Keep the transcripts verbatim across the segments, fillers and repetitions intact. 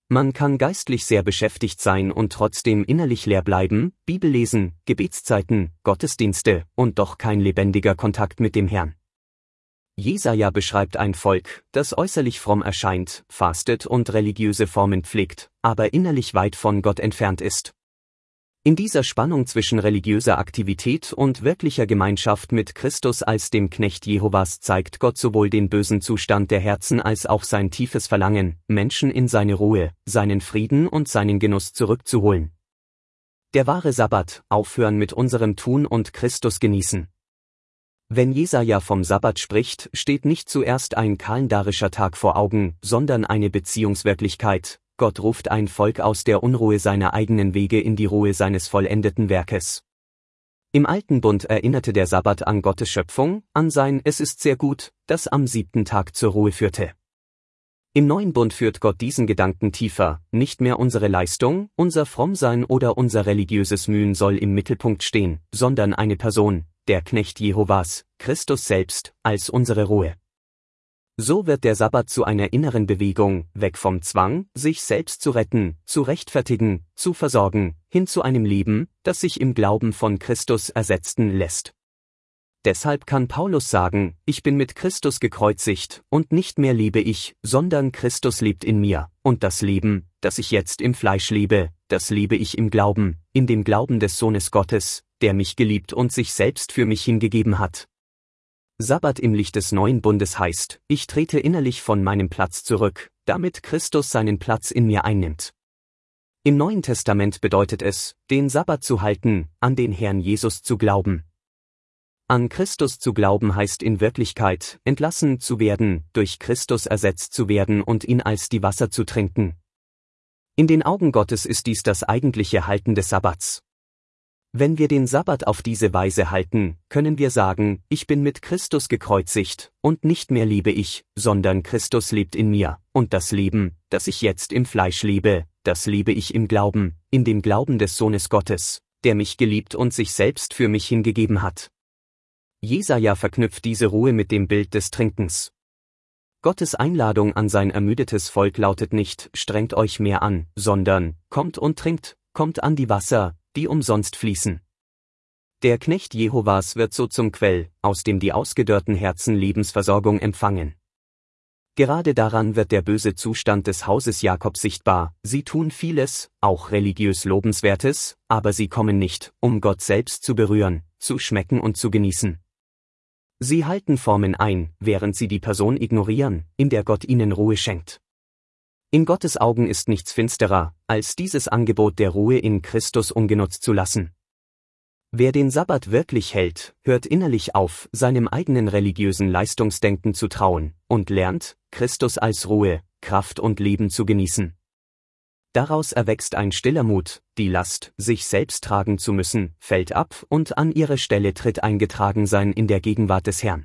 Man kann geistlich sehr beschäftigt sein und trotzdem innerlich leer bleiben, Bibel lesen, Gebetszeiten, Gottesdienste und doch kein lebendiger Kontakt mit dem Herrn. Jesaja beschreibt ein Volk, das äußerlich fromm erscheint, fastet und religiöse Formen pflegt, aber innerlich weit von Gott entfernt ist. In dieser Spannung zwischen religiöser Aktivität und wirklicher Gemeinschaft mit Christus als dem Knecht Jehovas zeigt Gott sowohl den bösen Zustand der Herzen als auch sein tiefes Verlangen, Menschen in seine Ruhe, seinen Frieden und seinen Genuss zurückzuholen. Der wahre Sabbat, aufhören mit unserem Tun und Christus genießen. Wenn Jesaja vom Sabbat spricht, steht nicht zuerst ein kalendarischer Tag vor Augen, sondern eine Beziehungswirklichkeit. Gott ruft ein Volk aus der Unruhe seiner eigenen Wege in die Ruhe seines vollendeten Werkes. Im Alten Bund erinnerte der Sabbat an Gottes Schöpfung, an sein Es ist sehr gut, das am siebten Tag zur Ruhe führte. Im Neuen Bund führt Gott diesen Gedanken tiefer, nicht mehr unsere Leistung, unser Frommsein oder unser religiöses Mühen soll im Mittelpunkt stehen, sondern eine Person, der Knecht Jehovas, Christus selbst, als unsere Ruhe. So wird der Sabbat zu einer inneren Bewegung, weg vom Zwang, sich selbst zu retten, zu rechtfertigen, zu versorgen, hin zu einem Leben, das sich im Glauben von Christus ersetzen lässt. Deshalb kann Paulus sagen, ich bin mit Christus gekreuzigt, und nicht mehr lebe ich, sondern Christus lebt in mir, und das Leben, das ich jetzt im Fleisch lebe, das lebe ich im Glauben, in dem Glauben des Sohnes Gottes, der mich geliebt und sich selbst für mich hingegeben hat. Sabbat im Licht des neuen Bundes heißt, ich trete innerlich von meinem Platz zurück, damit Christus seinen Platz in mir einnimmt. Im Neuen Testament bedeutet es, den Sabbat zu halten, an den Herrn Jesus zu glauben. An Christus zu glauben heißt in Wirklichkeit, entlassen zu werden, durch Christus ersetzt zu werden und ihn als die Wasser zu trinken. In den Augen Gottes ist dies das eigentliche Halten des Sabbats. Wenn wir den Sabbat auf diese Weise halten, können wir sagen, ich bin mit Christus gekreuzigt, und nicht mehr lebe ich, sondern Christus lebt in mir, und das Leben, das ich jetzt im Fleisch lebe, das lebe ich im Glauben, in dem Glauben des Sohnes Gottes, der mich geliebt und sich selbst für mich hingegeben hat. Jesaja verknüpft diese Ruhe mit dem Bild des Trinkens. Gottes Einladung an sein ermüdetes Volk lautet nicht, strengt euch mehr an, sondern, kommt und trinkt, kommt an die Wasser, die umsonst fließen. Der Knecht Jehovas wird so zum Quell, aus dem die ausgedörrten Herzen Lebensversorgung empfangen. Gerade daran wird der böse Zustand des Hauses Jakob sichtbar, sie tun vieles, auch religiös Lobenswertes, aber sie kommen nicht, um Gott selbst zu berühren, zu schmecken und zu genießen. Sie halten Formen ein, während sie die Person ignorieren, in der Gott ihnen Ruhe schenkt. In Gottes Augen ist nichts finsterer, als dieses Angebot der Ruhe in Christus ungenutzt zu lassen. Wer den Sabbat wirklich hält, hört innerlich auf, seinem eigenen religiösen Leistungsdenken zu trauen, und lernt, Christus als Ruhe, Kraft und Leben zu genießen. Daraus erwächst ein stiller Mut, die Last, sich selbst tragen zu müssen, fällt ab und an ihre Stelle tritt ein Getragensein in der Gegenwart des Herrn.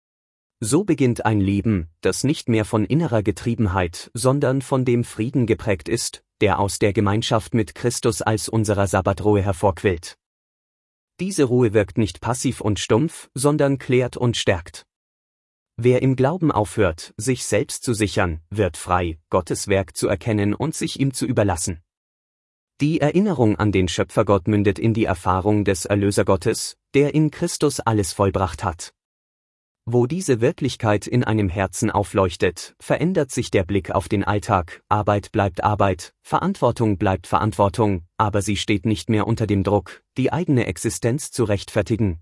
So beginnt ein Leben, das nicht mehr von innerer Getriebenheit, sondern von dem Frieden geprägt ist, der aus der Gemeinschaft mit Christus als unserer Sabbatruhe hervorquillt. Diese Ruhe wirkt nicht passiv und stumpf, sondern klärt und stärkt. Wer im Glauben aufhört, sich selbst zu sichern, wird frei, Gottes Werk zu erkennen und sich ihm zu überlassen. Die Erinnerung an den Schöpfergott mündet in die Erfahrung des Erlösergottes, der in Christus alles vollbracht hat. Wo diese Wirklichkeit in einem Herzen aufleuchtet, verändert sich der Blick auf den Alltag, Arbeit bleibt Arbeit, Verantwortung bleibt Verantwortung, aber sie steht nicht mehr unter dem Druck, die eigene Existenz zu rechtfertigen.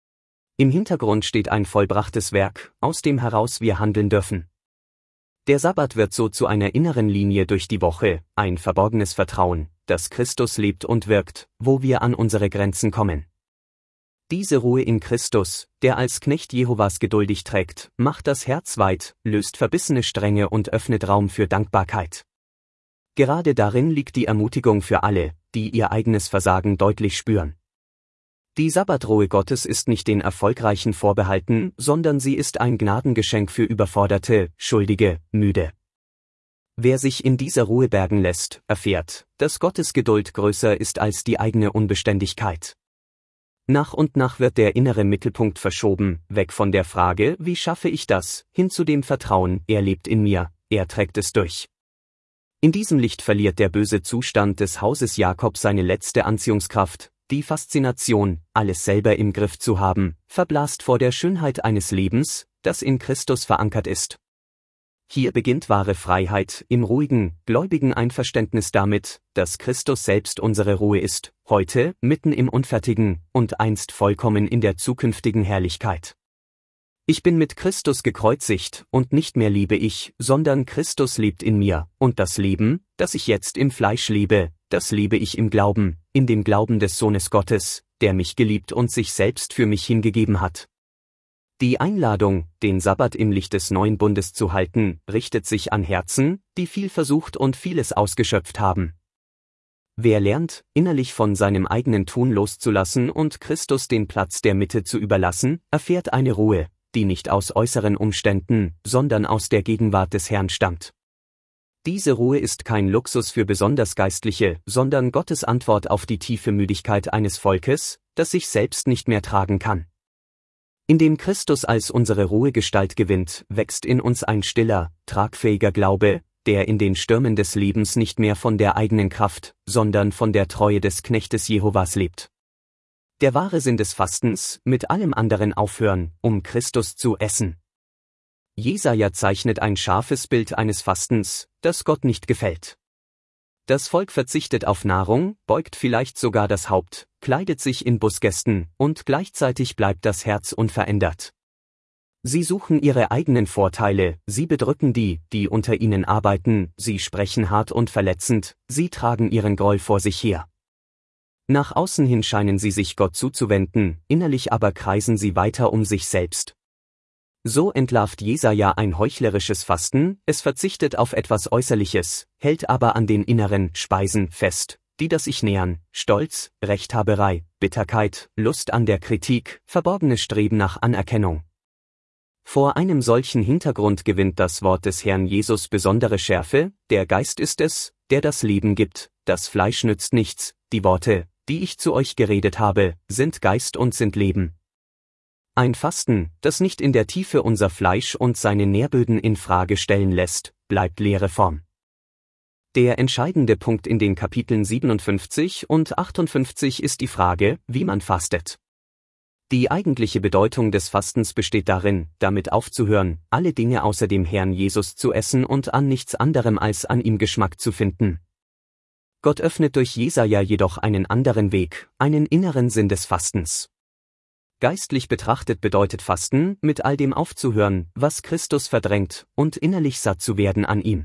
Im Hintergrund steht ein vollbrachtes Werk, aus dem heraus wir handeln dürfen. Der Sabbat wird so zu einer inneren Linie durch die Woche, ein verborgenes Vertrauen, dass Christus lebt und wirkt, wo wir an unsere Grenzen kommen. Diese Ruhe in Christus, der als Knecht Jehovas geduldig trägt, macht das Herz weit, löst verbissene Strenge und öffnet Raum für Dankbarkeit. Gerade darin liegt die Ermutigung für alle, die ihr eigenes Versagen deutlich spüren. Die Sabbatruhe Gottes ist nicht den Erfolgreichen vorbehalten, sondern sie ist ein Gnadengeschenk für Überforderte, Schuldige, Müde. Wer sich in dieser Ruhe bergen lässt, erfährt, dass Gottes Geduld größer ist als die eigene Unbeständigkeit. Nach und nach wird der innere Mittelpunkt verschoben, weg von der Frage, wie schaffe ich das, hin zu dem Vertrauen, er lebt in mir, er trägt es durch. In diesem Licht verliert der böse Zustand des Hauses Jakob seine letzte Anziehungskraft, die Faszination, alles selber im Griff zu haben, verblasst vor der Schönheit eines Lebens, das in Christus verankert ist. Hier beginnt wahre Freiheit im ruhigen, gläubigen Einverständnis damit, dass Christus selbst unsere Ruhe ist, heute, mitten im Unfertigen, und einst vollkommen in der zukünftigen Herrlichkeit. Ich bin mit Christus gekreuzigt, und nicht mehr lebe ich, sondern Christus lebt in mir, und das Leben, das ich jetzt im Fleisch lebe, das lebe ich im Glauben, in dem Glauben des Sohnes Gottes, der mich geliebt und sich selbst für mich hingegeben hat. Die Einladung, den Sabbat im Licht des neuen Bundes zu halten, richtet sich an Herzen, die viel versucht und vieles ausgeschöpft haben. Wer lernt, innerlich von seinem eigenen Tun loszulassen und Christus den Platz der Mitte zu überlassen, erfährt eine Ruhe, die nicht aus äußeren Umständen, sondern aus der Gegenwart des Herrn stammt. Diese Ruhe ist kein Luxus für besonders Geistliche, sondern Gottes Antwort auf die tiefe Müdigkeit eines Volkes, das sich selbst nicht mehr tragen kann. Indem Christus als unsere Ruhegestalt gewinnt, wächst in uns ein stiller, tragfähiger Glaube, der in den Stürmen des Lebens nicht mehr von der eigenen Kraft, sondern von der Treue des Knechtes Jehovas lebt. Der wahre Sinn des Fastens, mit allem anderen aufhören, um Christus zu essen. Jesaja zeichnet ein scharfes Bild eines Fastens, das Gott nicht gefällt. Das Volk verzichtet auf Nahrung, beugt vielleicht sogar das Haupt, kleidet sich in Bußgästen, und gleichzeitig bleibt das Herz unverändert. Sie suchen ihre eigenen Vorteile, sie bedrücken die, die unter ihnen arbeiten, sie sprechen hart und verletzend, sie tragen ihren Groll vor sich her. Nach außen hin scheinen sie sich Gott zuzuwenden, innerlich aber kreisen sie weiter um sich selbst. So entlarvt Jesaja ein heuchlerisches Fasten, es verzichtet auf etwas Äußerliches, hält aber an den inneren Speisen fest, die das Ich nähern, Stolz, Rechthaberei, Bitterkeit, Lust an der Kritik, verborgenes Streben nach Anerkennung. Vor einem solchen Hintergrund gewinnt das Wort des Herrn Jesus besondere Schärfe, der Geist ist es, der das Leben gibt, das Fleisch nützt nichts, die Worte, die ich zu euch geredet habe, sind Geist und sind Leben. Ein Fasten, das nicht in der Tiefe unser Fleisch und seine Nährböden in Frage stellen lässt, bleibt leere Form. Der entscheidende Punkt in den Kapiteln siebenundfünfzig und achtundfünfzig ist die Frage, wie man fastet. Die eigentliche Bedeutung des Fastens besteht darin, damit aufzuhören, alle Dinge außer dem Herrn Jesus zu essen und an nichts anderem als an ihm Geschmack zu finden. Gott öffnet durch Jesaja jedoch einen anderen Weg, einen inneren Sinn des Fastens. Geistlich betrachtet bedeutet Fasten, mit all dem aufzuhören, was Christus verdrängt, und innerlich satt zu werden an ihm.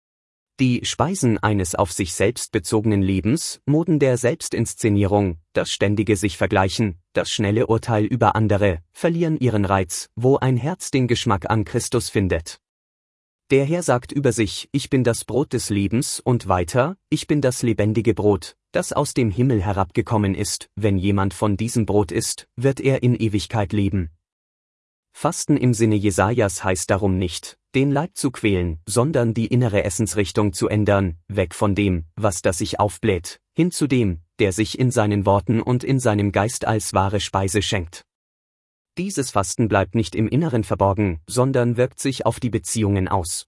Die Speisen eines auf sich selbst bezogenen Lebens, Moden der Selbstinszenierung, das ständige sich vergleichen, das schnelle Urteil über andere, verlieren ihren Reiz, wo ein Herz den Geschmack an Christus findet. Der Herr sagt über sich, ich bin das Brot des Lebens, und weiter, ich bin das lebendige Brot, das aus dem Himmel herabgekommen ist, wenn jemand von diesem Brot isst, wird er in Ewigkeit leben. Fasten im Sinne Jesajas heißt darum nicht, den Leib zu quälen, sondern die innere Essensrichtung zu ändern, weg von dem, was das sich aufbläht, hin zu dem, der sich in seinen Worten und in seinem Geist als wahre Speise schenkt. Dieses Fasten bleibt nicht im Inneren verborgen, sondern wirkt sich auf die Beziehungen aus.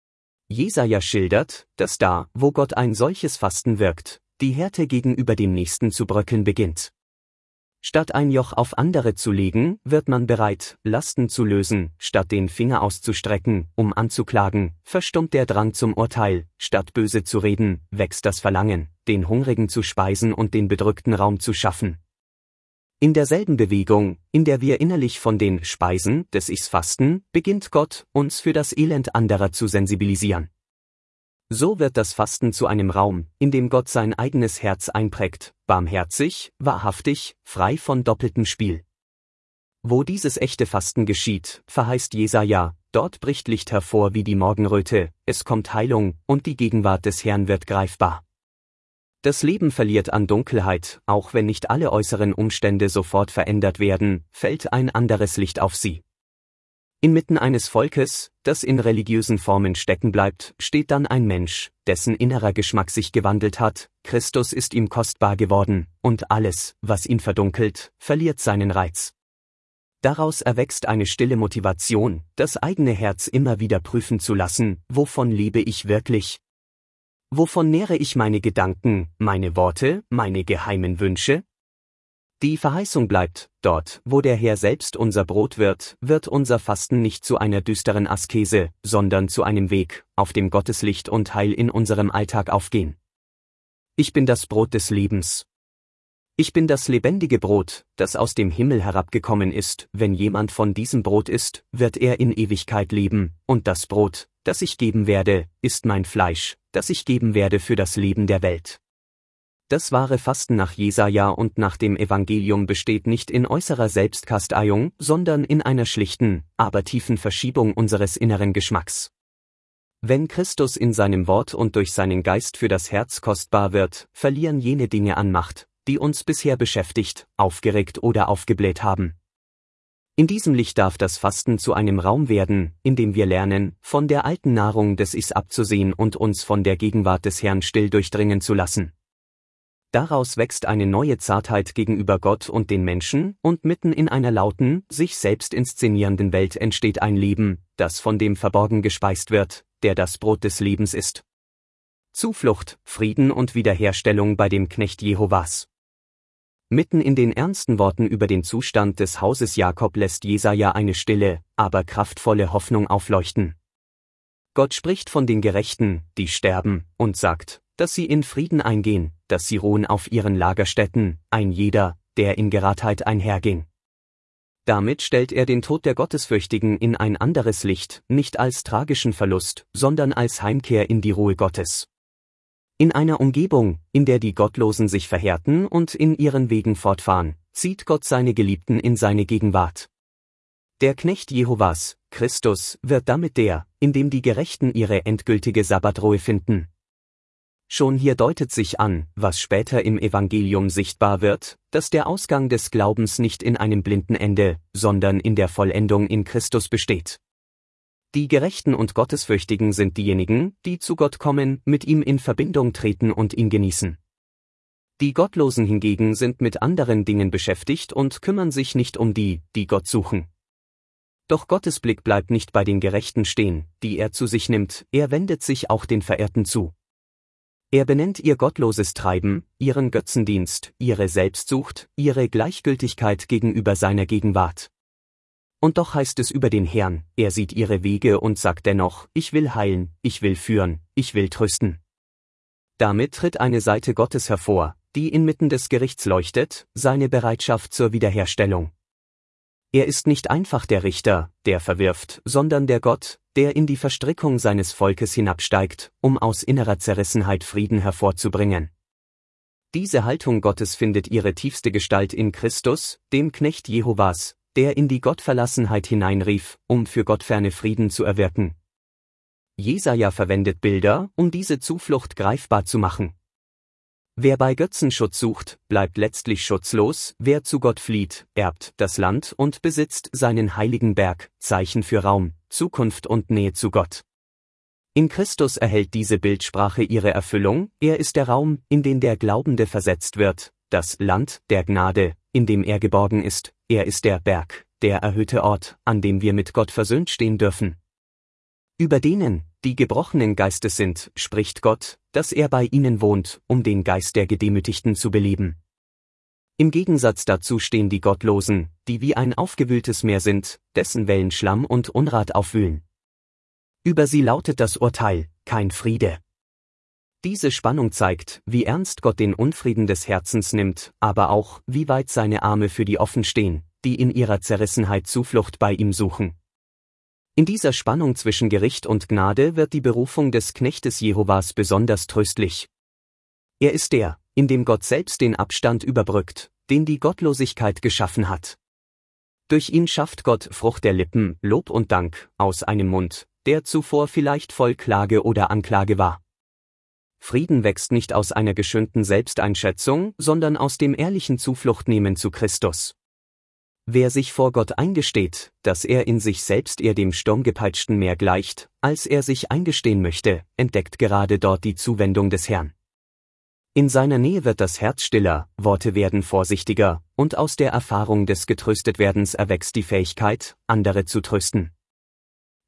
Jesaja schildert, dass da, wo Gott ein solches Fasten wirkt, die Härte gegenüber dem Nächsten zu bröckeln beginnt. Statt ein Joch auf andere zu legen, wird man bereit, Lasten zu lösen, statt den Finger auszustrecken, um anzuklagen, verstummt der Drang zum Urteil, statt böse zu reden, wächst das Verlangen, den Hungrigen zu speisen und den Bedrückten Raum zu schaffen. In derselben Bewegung, in der wir innerlich von den Speisen des Ichs fasten, beginnt Gott, uns für das Elend anderer zu sensibilisieren. So wird das Fasten zu einem Raum, in dem Gott sein eigenes Herz einprägt, barmherzig, wahrhaftig, frei von doppeltem Spiel. Wo dieses echte Fasten geschieht, verheißt Jesaja, dort bricht Licht hervor wie die Morgenröte, es kommt Heilung, und die Gegenwart des Herrn wird greifbar. Das Leben verliert an Dunkelheit, auch wenn nicht alle äußeren Umstände sofort verändert werden, fällt ein anderes Licht auf sie. Inmitten eines Volkes, das in religiösen Formen stecken bleibt, steht dann ein Mensch, dessen innerer Geschmack sich gewandelt hat, Christus ist ihm kostbar geworden, und alles, was ihn verdunkelt, verliert seinen Reiz. Daraus erwächst eine stille Motivation, das eigene Herz immer wieder prüfen zu lassen, wovon lebe ich wirklich? Wovon nähre ich meine Gedanken, meine Worte, meine geheimen Wünsche? Die Verheißung bleibt: Dort, wo der Herr selbst unser Brot wird, wird unser Fasten nicht zu einer düsteren Askese, sondern zu einem Weg, auf dem Gottes Licht und Heil in unserem Alltag aufgehen. Ich bin das Brot des Lebens. Ich bin das lebendige Brot, das aus dem Himmel herabgekommen ist. Wenn jemand von diesem Brot isst, wird er in Ewigkeit leben, und das Brot, das ich geben werde, ist mein Fleisch, das ich geben werde für das Leben der Welt. Das wahre Fasten nach Jesaja und nach dem Evangelium besteht nicht in äußerer Selbstkasteiung, sondern in einer schlichten, aber tiefen Verschiebung unseres inneren Geschmacks. Wenn Christus in seinem Wort und durch seinen Geist für das Herz kostbar wird, verlieren jene Dinge an Macht, die uns bisher beschäftigt, aufgeregt oder aufgebläht haben. In diesem Licht darf das Fasten zu einem Raum werden, in dem wir lernen, von der alten Nahrung des Ichs abzusehen und uns von der Gegenwart des Herrn still durchdringen zu lassen. Daraus wächst eine neue Zartheit gegenüber Gott und den Menschen, und mitten in einer lauten, sich selbst inszenierenden Welt entsteht ein Leben, das von dem Verborgen gespeist wird, der das Brot des Lebens ist. Zuflucht, Frieden und Wiederherstellung bei dem Knecht Jehovas. Mitten in den ernsten Worten über den Zustand des Hauses Jakob lässt Jesaja eine stille, aber kraftvolle Hoffnung aufleuchten. Gott spricht von den Gerechten, die sterben, und sagt, dass sie in Frieden eingehen, dass sie ruhen auf ihren Lagerstätten, ein jeder, der in Geradheit einherging. Damit stellt er den Tod der Gottesfürchtigen in ein anderes Licht, nicht als tragischen Verlust, sondern als Heimkehr in die Ruhe Gottes. In einer Umgebung, in der die Gottlosen sich verhärten und in ihren Wegen fortfahren, zieht Gott seine Geliebten in seine Gegenwart. Der Knecht Jehovas, Christus, wird damit der, in dem die Gerechten ihre endgültige Sabbatruhe finden. Schon hier deutet sich an, was später im Evangelium sichtbar wird, dass der Ausgang des Glaubens nicht in einem blinden Ende, sondern in der Vollendung in Christus besteht. Die Gerechten und Gottesfürchtigen sind diejenigen, die zu Gott kommen, mit ihm in Verbindung treten und ihn genießen. Die Gottlosen hingegen sind mit anderen Dingen beschäftigt und kümmern sich nicht um die, die Gott suchen. Doch Gottes Blick bleibt nicht bei den Gerechten stehen, die er zu sich nimmt, er wendet sich auch den Verehrten zu. Er benennt ihr gottloses Treiben, ihren Götzendienst, ihre Selbstsucht, ihre Gleichgültigkeit gegenüber seiner Gegenwart. Und doch heißt es über den Herrn, er sieht ihre Wege und sagt dennoch, ich will heilen, ich will führen, ich will trösten. Damit tritt eine Seite Gottes hervor, die inmitten des Gerichts leuchtet, seine Bereitschaft zur Wiederherstellung. Er ist nicht einfach der Richter, der verwirft, sondern der Gott, der in die Verstrickung seines Volkes hinabsteigt, um aus innerer Zerrissenheit Frieden hervorzubringen. Diese Haltung Gottes findet ihre tiefste Gestalt in Christus, dem Knecht Jehovas, der in die Gottverlassenheit hineinrief, um für Gottferne Frieden zu erwirken. Jesaja verwendet Bilder, um diese Zuflucht greifbar zu machen. Wer bei Götzen Schutz sucht, bleibt letztlich schutzlos, wer zu Gott flieht, erbt das Land und besitzt seinen heiligen Berg, Zeichen für Raum, Zukunft und Nähe zu Gott. In Christus erhält diese Bildsprache ihre Erfüllung, er ist der Raum, in den der Glaubende versetzt wird, das Land der Gnade, in dem er geborgen ist, er ist der Berg, der erhöhte Ort, an dem wir mit Gott versöhnt stehen dürfen. Über denen, die gebrochenen Geistes sind, spricht Gott, dass er bei ihnen wohnt, um den Geist der Gedemütigten zu beleben. Im Gegensatz dazu stehen die Gottlosen, die wie ein aufgewühltes Meer sind, dessen Wellen Schlamm und Unrat aufwühlen. Über sie lautet das Urteil, kein Friede. Diese Spannung zeigt, wie ernst Gott den Unfrieden des Herzens nimmt, aber auch, wie weit seine Arme für die offen stehen, die in ihrer Zerrissenheit Zuflucht bei ihm suchen. In dieser Spannung zwischen Gericht und Gnade wird die Berufung des Knechtes Jehovas besonders tröstlich. Er ist der, in dem Gott selbst den Abstand überbrückt, den die Gottlosigkeit geschaffen hat. Durch ihn schafft Gott Frucht der Lippen, Lob und Dank, aus einem Mund, der zuvor vielleicht voll Klage oder Anklage war. Frieden wächst nicht aus einer geschönten Selbsteinschätzung, sondern aus dem ehrlichen Zufluchtnehmen zu Christus. Wer sich vor Gott eingesteht, dass er in sich selbst eher dem sturmgepeitschten Meer gleicht, als er sich eingestehen möchte, entdeckt gerade dort die Zuwendung des Herrn. In seiner Nähe wird das Herz stiller, Worte werden vorsichtiger, und aus der Erfahrung des Getröstetwerdens erwächst die Fähigkeit, andere zu trösten.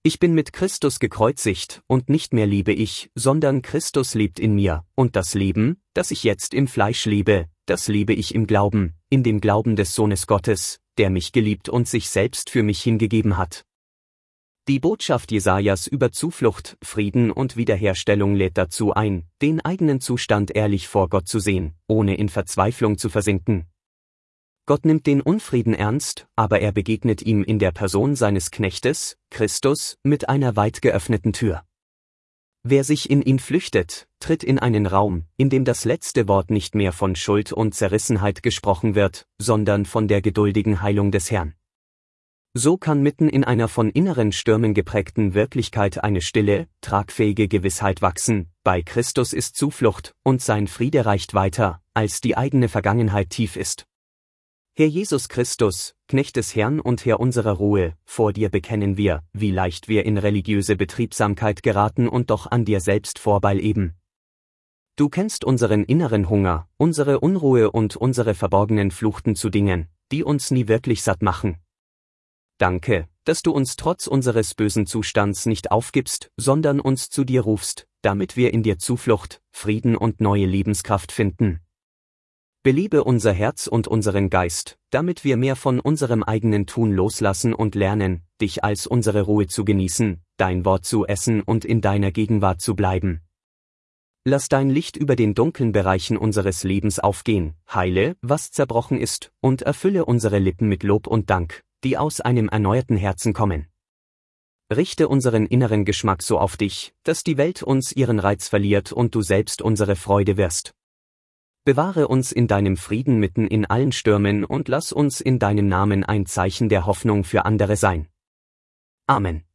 Ich bin mit Christus gekreuzigt, und nicht mehr lebe ich, sondern Christus lebt in mir, und das Leben, das ich jetzt im Fleisch lebe, das lebe ich im Glauben, in dem Glauben des Sohnes Gottes, der mich geliebt und sich selbst für mich hingegeben hat. Die Botschaft Jesajas über Zuflucht, Frieden und Wiederherstellung lädt dazu ein, den eigenen Zustand ehrlich vor Gott zu sehen, ohne in Verzweiflung zu versinken. Gott nimmt den Unfrieden ernst, aber er begegnet ihm in der Person seines Knechtes, Christus, mit einer weit geöffneten Tür. Wer sich in ihn flüchtet, tritt in einen Raum, in dem das letzte Wort nicht mehr von Schuld und Zerrissenheit gesprochen wird, sondern von der geduldigen Heilung des Herrn. So kann mitten in einer von inneren Stürmen geprägten Wirklichkeit eine stille, tragfähige Gewissheit wachsen: Bei Christus ist Zuflucht, und sein Friede reicht weiter, als die eigene Vergangenheit tief ist. Herr Jesus Christus, Knecht des Herrn und Herr unserer Ruhe, vor dir bekennen wir, wie leicht wir in religiöse Betriebsamkeit geraten und doch an dir selbst vorbeileben. Du kennst unseren inneren Hunger, unsere Unruhe und unsere verborgenen Fluchten zu Dingen, die uns nie wirklich satt machen. Danke, dass du uns trotz unseres bösen Zustands nicht aufgibst, sondern uns zu dir rufst, damit wir in dir Zuflucht, Frieden und neue Lebenskraft finden. Belebe unser Herz und unseren Geist, damit wir mehr von unserem eigenen Tun loslassen und lernen, dich als unsere Ruhe zu genießen, dein Wort zu essen und in deiner Gegenwart zu bleiben. Lass dein Licht über den dunklen Bereichen unseres Lebens aufgehen, heile, was zerbrochen ist, und erfülle unsere Lippen mit Lob und Dank, die aus einem erneuerten Herzen kommen. Richte unseren inneren Geschmack so auf dich, dass die Welt uns ihren Reiz verliert und du selbst unsere Freude wirst. Bewahre uns in deinem Frieden mitten in allen Stürmen und lass uns in deinem Namen ein Zeichen der Hoffnung für andere sein. Amen.